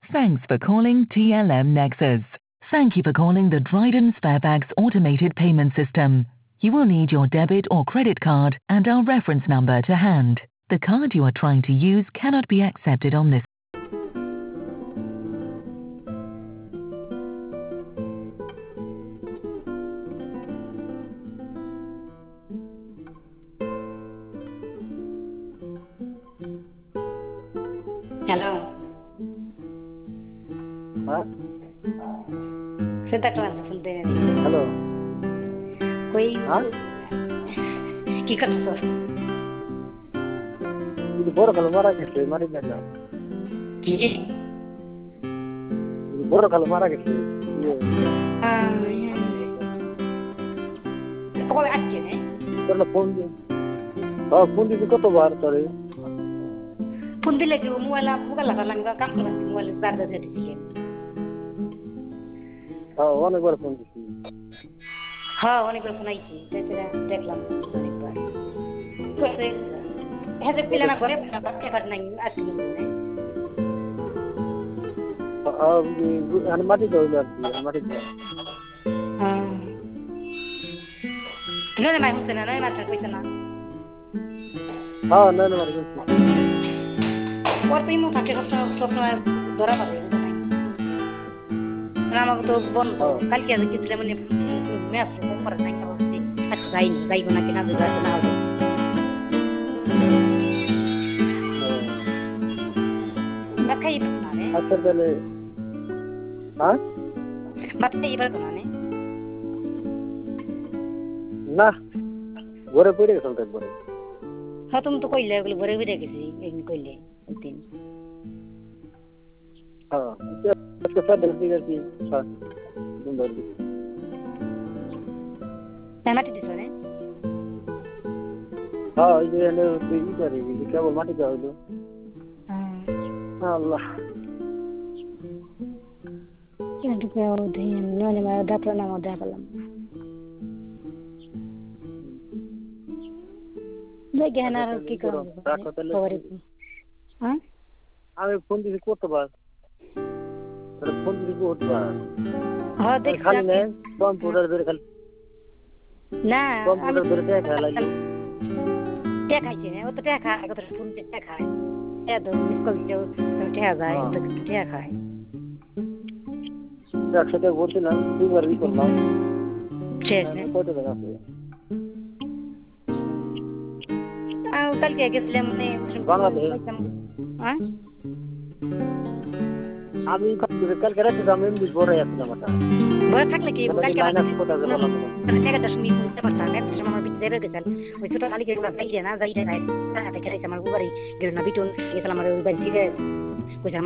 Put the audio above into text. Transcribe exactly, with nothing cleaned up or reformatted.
Thanks for calling T L M Nexus. Thank you for calling the Dryden Sparebags automated payment system. You will need your debit or credit card and our reference number to hand. The card you are trying to use cannot be accepted on this. Hello হ্যাঁ সেটা class শুনতে hello কই হ্যাঁ কি করছো ఇది బోర కలు మారా కెట్లే మరి నల్ల কি ఇది బోర కలు మారా కెట్లే কবে আসছে না তোর ফোন দি হ্যাঁ ফোন দিছি কতবার তোরে ফোন দিলে কি মোবাইল মোবাইল লাগা লাগা কাম করে মোবাইল চার্জ দিয়ে দিছিলে হ্যাঁ অনেকবার ফোন দিছি হ্যাঁ অনেকবার ফোন আইছি তাছাড়া দেখলাম অনেকবার করে হেজে পিলা না করে এবার নাই আজকে আমি মাটি দইল আর কি মাটি দইল হ্যাঁ নয় মাই হচ্ছে না নয় মাত্র কইছে না হ্যাঁ না না মাটি ওর তুই মুখ থাকে সব সময় ধরা পাবে আমাকে তো বন্ধ কালকে আজ গেছিলাম মানে ম্যাচ করে নাই আচ্ছা যাইনি যাইব না কিনা যাইব না হবে ভাত খাই না রে আচ্ছা তাহলে হ্যাঁ ভাত খাই পারতো না না ঘরে পড়ে গেছিলাম একবারে হ্যাঁ তুমি তো কইলে ওগুলো ঘরে বেরিয়ে গেছি একদিন কইলে একদিন হ্যাঁ আজকে সাড়ে ঠিক আছে হ্যাঁ সুন্দর মাটি দিছো না হ্যাঁ ওই যে এনে ই করে কেবল মাটি দেওয়া হইলো আল্লাহ কিন্তু কেউ ধিন নয় মা ডাক্তার নাম দেখালাম দেখে না আর কি করব খবরে হ্যাঁ আমি ফোন দিছি কতবার তাহলে ফোন দিছি কতবার হ্যাঁ দেখ খালি না কম্পিউটার ধরে খালি না কম্পিউটার ধরে দেখা লাগে দেখাইছে না ও তো দেখা কত ফোন দিয়ে দেখায় এত মিস কল দিও দেখা যায় তো দেখায় একসাথে বলছিলাম দুইবার ই করলাম শেষ না কত টাকা আছে আও কালকে গেছিলাম মানে বাংলাদেশ হ্যাঁ আমি কালকে রাতে আমি এমনি বড় আসলাম এটা বড় থাকলে কি কালকে লাইন আছে কোথা থেকে বললাম টাকা দশ মিনিট বুঝতে পারতাম এক সময় আমার বিট দেবে গেছিল ওই ছোট কালকে গুলো যাইছে না যাইতে নাই টাকা টাকা আমার উপরে গেল না বিটন গেছিল আমার ওই বাড়ি থেকে কইছে